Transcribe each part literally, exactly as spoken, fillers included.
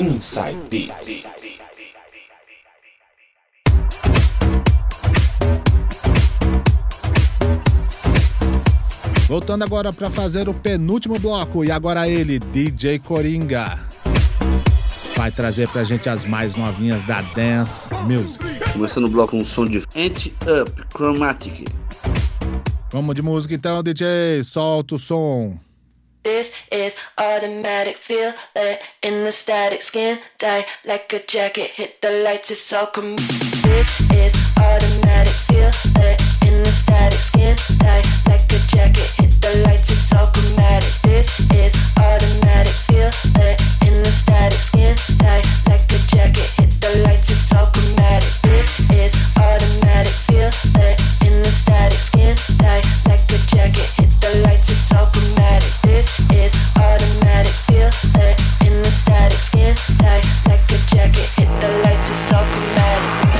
Inside Beats. Voltando agora para fazer o penúltimo bloco, e agora ele, D J Coringa, vai trazer pra gente as mais novinhas da Dance Music. Começando o bloco um som de Anti-Up Chromatic. Vamos de música então, D J, solta o som. This is automatic, feel it in the static skin, die like a jacket, hit the lights, it's all com- This is automatic, feel it in the static skin, die like a jacket, hit the lights, it's all chromatic. This is automatic, feel it in the static skin, die like a jacket, hit the lights, it's all chromatic. This is automatic, feel it in the static skin, die like a jacket, hit the lights, it's all chromatic. This is automatic, feel it in the static skin, die like a jacket, hit the lights, it's all chromatic.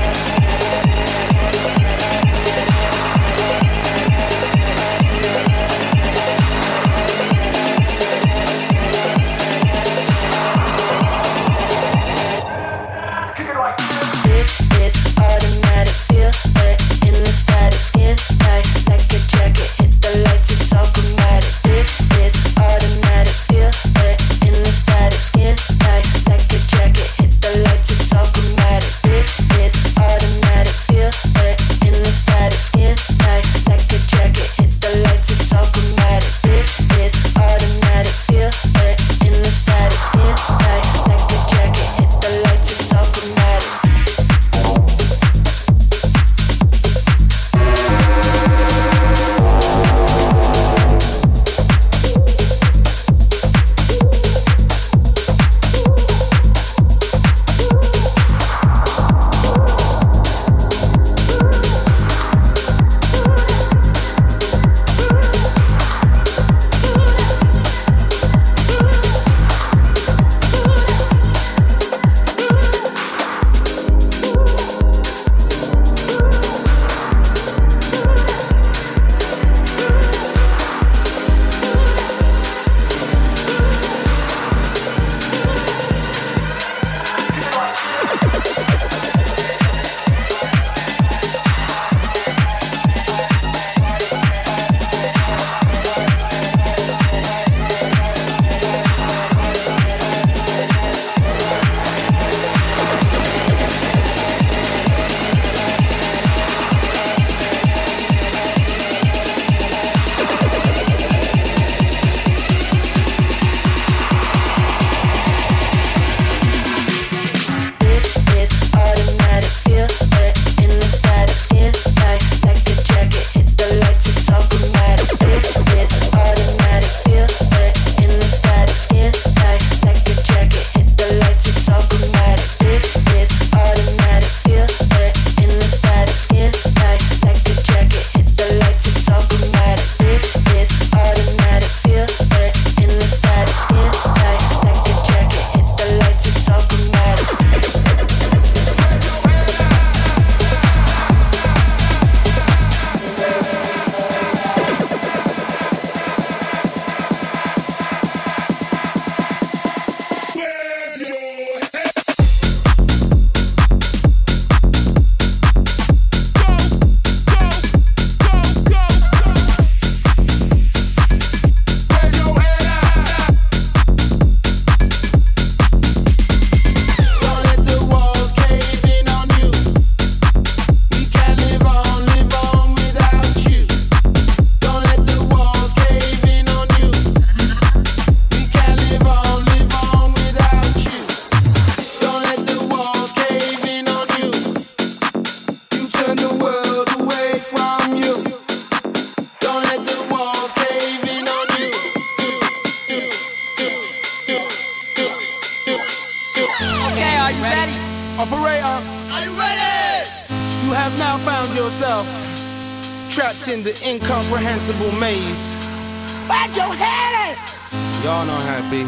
In the incomprehensible maze. Where's your head at? Y'all know how it be.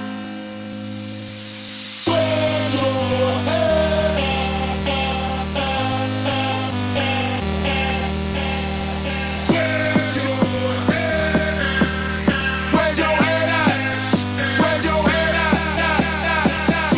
Where's your head at? Where's your head at? Where's your head at? Where's your head at?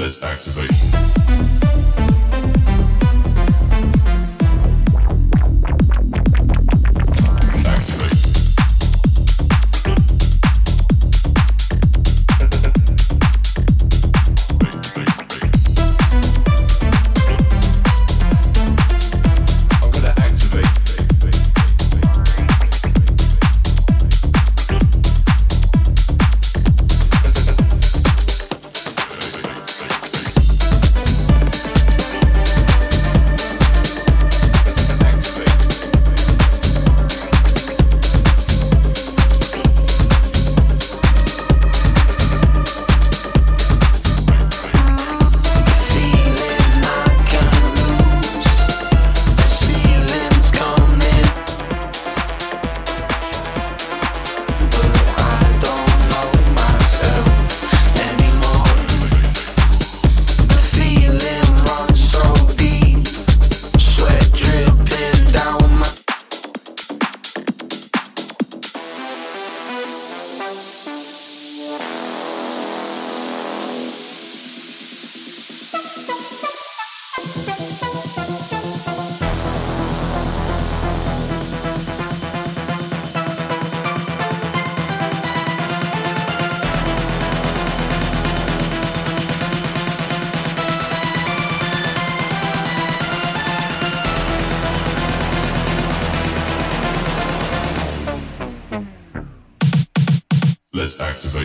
Let's activate. Let's activate.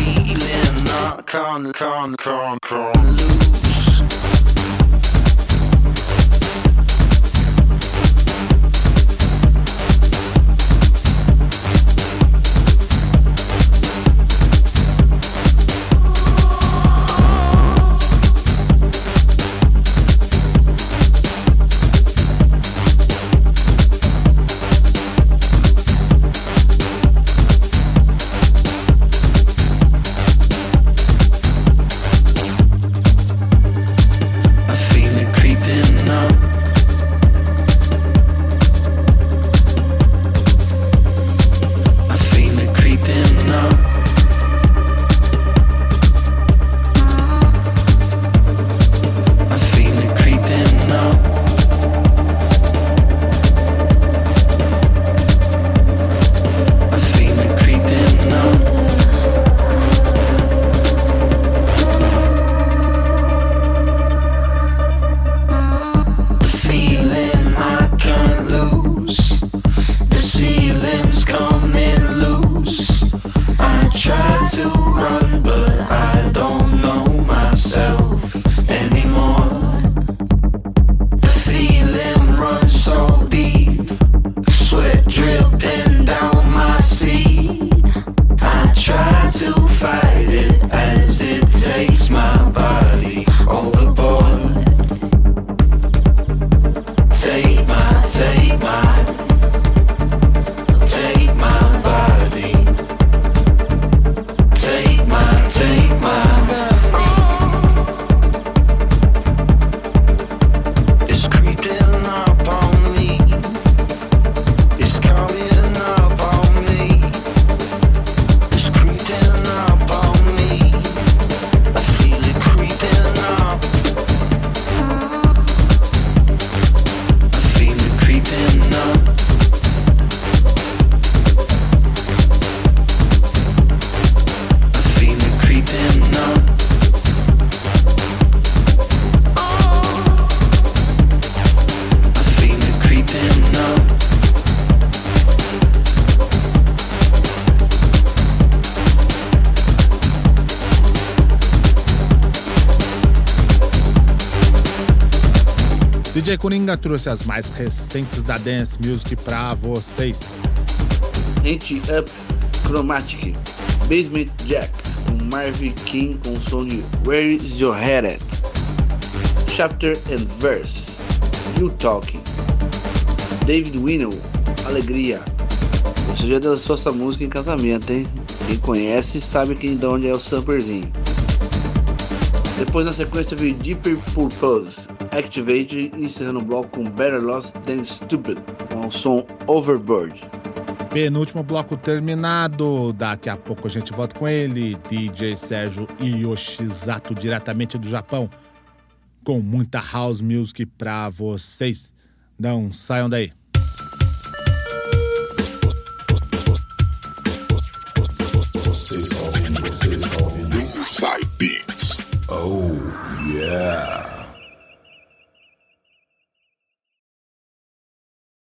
Can't, can't, can't, can't lose. D J Coringa trouxe as mais recentes da Dance Music pra vocês. Anti-Up Chromatic, Basement Jaxx com Marvin King com o som de Where Is Your Head At? Chapter and Verse, You Talking, David Winnel, Alegria. Você já dançou essa música em casamento, hein? Quem conhece sabe quem, de onde é o samplerzinho. Depois na sequência veio Deeper Purpose, Activate, encerrando o bloco com Better Lost Than Stupid, com o som Overboard. Penúltimo bloco terminado, daqui a pouco a gente volta com ele, D J Sérgio Yoshizato, diretamente do Japão, com muita house music pra vocês. Não saiam daí.